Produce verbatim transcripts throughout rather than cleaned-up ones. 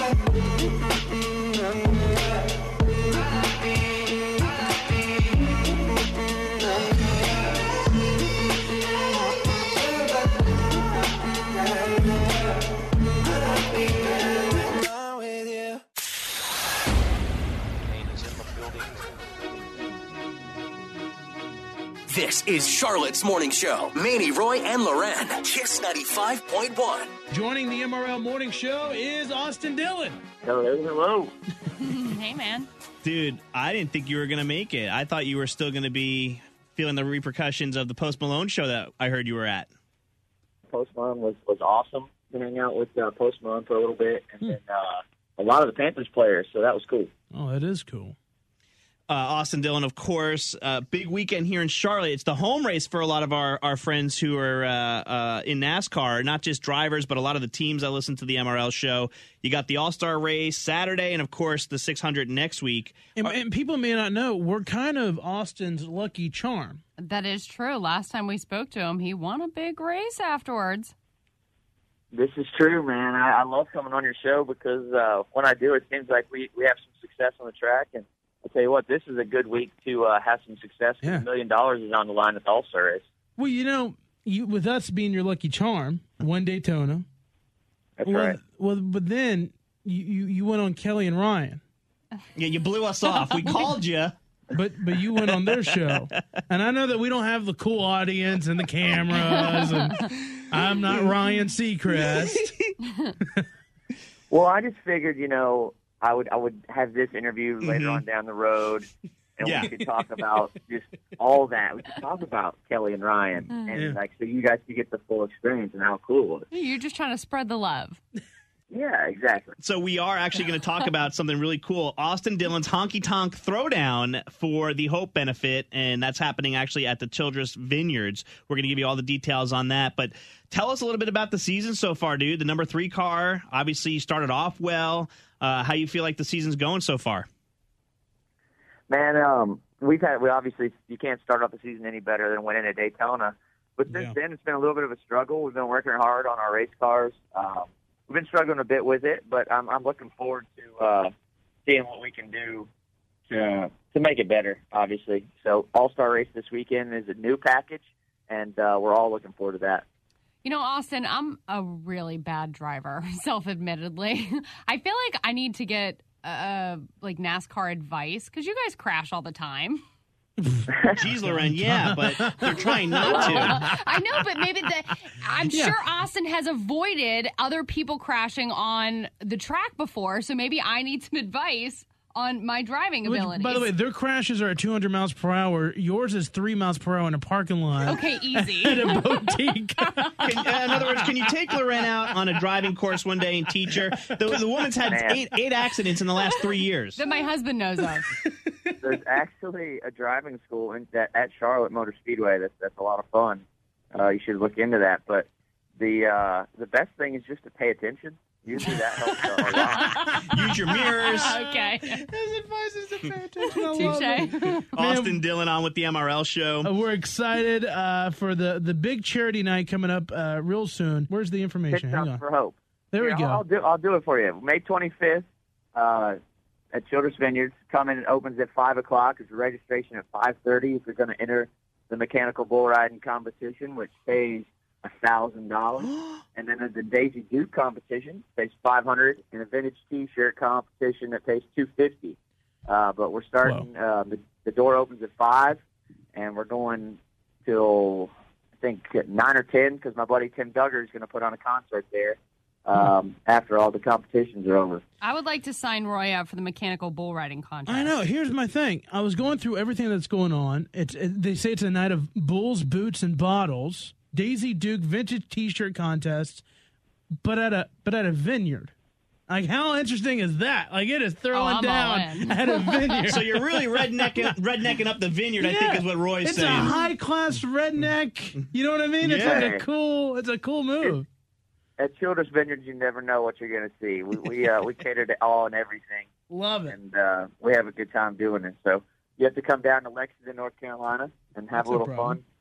This is Charlotte's Morning Show. Manny, Roy, and Loren. Kiss ninety-five point one. Joining the M R L Morning Show is Austin Dillon. Hello, hello. Hey, man. Dude, I didn't think you were going to make it. I thought you were still going to be feeling the repercussions of the Post Malone show that I heard you were at. Post Malone was, was awesome. Been hanging out with uh, Post Malone for a little bit, and hmm. then uh, a lot of the Panthers players, so that was cool. Oh, that is cool. Uh, Austin Dillon, of course, uh, big weekend here in Charlotte. It's the home race for a lot of our, our friends who are uh, uh, in NASCAR, not just drivers, but a lot of the teams that listen to the M R L show. You got the All-Star race Saturday and, of course, the six hundred next week. And, and people may not know, we're kind of Austin's lucky charm. That is true. Last time we spoke to him, he won a big race afterwards. This is true, man. I, I love coming on your show because uh, when I do, it seems like we, we have some success on the track, and I'll tell you what, this is a good week to uh, have some success. Yeah. A million dollars is on the line at the All-Star race. Well, you know, you, with us being your lucky charm, one Daytona. That's well, right. Well, but then you, you, you went on Kelly and Ryan. Yeah, you blew us off. We called you. But but you went on their show. And I know that we don't have the cool audience and the cameras. And I'm not Ryan Seacrest. Well, I just figured, you know, I would I would have this interview later Mm-hmm. on down the road, and Yeah. we could talk about just all that. We could talk about Kelly and Ryan, and Yeah. like so you guys could get the full experience and how cool it was. You're just trying to spread the love. Yeah, exactly. So we are actually going to talk about something really cool. Austin Dillon's Honky Tonk Throwdown for the Hope Benefit, and that's happening actually at the Childress Vineyards. We're going to give you all the details on that. But tell us a little bit about the season so far, dude. The number three car, obviously you started off well. Uh, how you feel like the season's going so far? Man, um, we've had we obviously you can't start off the season any better than winning at Daytona. But since Yeah. then, it's been a little bit of a struggle. We've been working hard on our race cars. Um, we've been struggling a bit with it, but I'm, I'm looking forward to uh, seeing what we can do to to make it better. Obviously, so All Star race this weekend is a new package, and uh, we're all looking forward to that. You know, Austin, I'm a really bad driver, self-admittedly. I feel like I need to get uh, like NASCAR advice because you guys crash all the time. Jeez, Loren, yeah, but they're trying not to. I know, but maybe the, I'm Yeah. sure Austin has avoided other people crashing on the track before, so maybe I need some advice on my driving Which, abilities. by the way, their crashes are at two hundred miles per hour. Yours is three miles per hour in a parking lot. Okay, easy. At a boutique. Can, in other words, can you take Loren out on a driving course one day and teach her? The, the woman's had Man. eight, eight accidents in the last three years. That my husband knows of. There's actually a driving school in, at, at Charlotte Motor Speedway. That's that's a lot of fun. Uh, you should look into that. But the uh, the best thing is just to pay attention. Usually that helps a lot. Use your mirrors. Okay. His advice is to pay attention. I love it. Touche. Austin Dillon on with the M R L show. Uh, we're excited uh, for the, the big charity night coming up uh, real soon. Where's the information? Hang TikTok on. for Hope. There we Here, go. I'll, I'll do I'll do it for you. May twenty-fifth uh, at Childress Vineyards. Come in. It opens at five o'clock. It's registration at five thirty. If you're going to enter the mechanical bull riding competition, which pays a thousand dollars, and then there's the Daisy Duke competition, pays five hundred, and a vintage T-shirt competition that pays two fifty. Uh, but we're starting. Uh, the, the door opens at five, and we're going till I think at nine or ten because my buddy Tim Duggar is going to put on a concert there. Um, after all the competitions are over. I would like to sign Roy up for the mechanical bull riding contest. I know. Here's my thing. I was going through everything that's going on. It's it, they say it's a night of bulls, boots, and bottles. Daisy Duke vintage T-shirt contest, but at a but at a vineyard. Like, how interesting is that? Like, it is throwing Oh, I'm down all in. at a vineyard. So you're really rednecking, rednecking up the vineyard, I think Yeah. is what Roy's it's saying. a high class redneck. You know what I mean? It's Yeah. like a cool. It's a cool move. At Childress Vineyards, you never know what you're going to see. We we, uh, we cater to all and everything, Love it. and uh, we have a good time doing it. So you have to come down to Lexington, North Carolina, and have That's a no little problem. fun.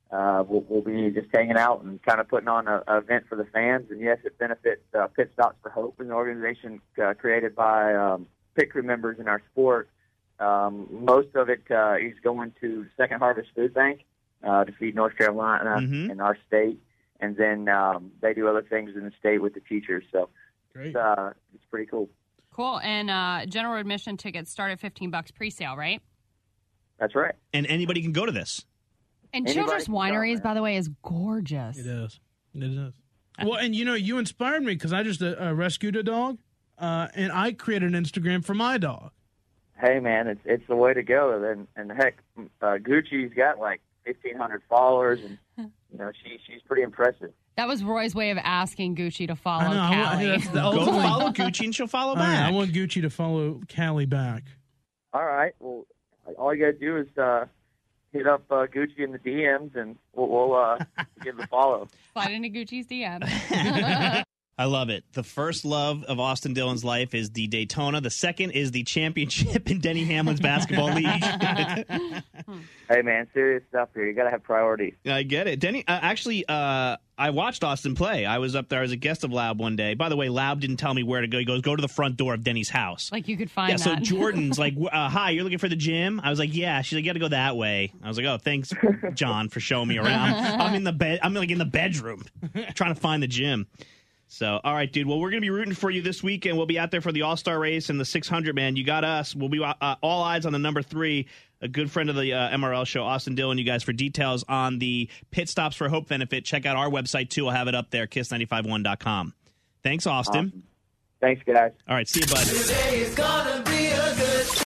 Uh, we'll, we'll be just hanging out and kind of putting on an event for the fans. And, yes, it benefits uh, Pit Stops for Hope, an organization uh, created by um, pit crew members in our sport. Um, most of it uh, is going to Second Harvest Food Bank uh, to feed North Carolina Mm-hmm. and our state. And then um, they do other things in the state with the teachers. So Great. it's, uh, it's pretty cool. Cool. And uh, general admission tickets start at fifteen bucks pre-sale, right? That's right. And anybody can go to this. And Anybody Childress can go, Wineries, man. by the way, is gorgeous. It is. It is. Well, and you know, you inspired me because I just uh, uh, rescued a dog, uh, and I created an Instagram for my dog. Hey, man, it's it's the way to go. And, and heck, uh, Gucci's got like fifteen hundred followers, and you know she she's pretty impressive. That was Roy's way of asking Gucci to follow I know. I want, Callie. that's the Go ultimate- follow Gucci and she'll follow I, back. I want Gucci to follow Callie back. All right, well, all you got to do is uh, hit up uh, Gucci in the D Ms, and we'll, we'll uh, give it a follow. Slide into Gucci's D M. I love it. The first love of Austin Dillon's life is the Daytona. The second is the championship in Denny Hamlin's basketball league. Hey, man, serious stuff here. You got to have priorities. I get it. Denny, uh, actually, uh, I watched Austin play. I was up there as a guest of Laub one day. By the way, Laub didn't tell me where to go. He goes, go to the front door of Denny's house. Like you could find Yeah, so that. Jordan's like, uh, hi, you're looking for the gym? I was like, yeah. She's like, you got to go that way. I was like, oh, thanks, John, for showing me around. I'm, I'm in the bed. I'm like in the bedroom trying to find the gym. So, all right, dude. Well, we're going to be rooting for you this weekend. We'll be out there for the All-Star race and the six hundred, man. You got us. We'll be uh, all eyes on the number three, a good friend of the uh, M R L show, Austin Dillon. You guys, for details on the Pit Stops for Hope benefit, check out our website, too. I'll have it up there, kiss nine five one dot com. Thanks, Austin. Awesome. Thanks, guys. All right, see you, bud.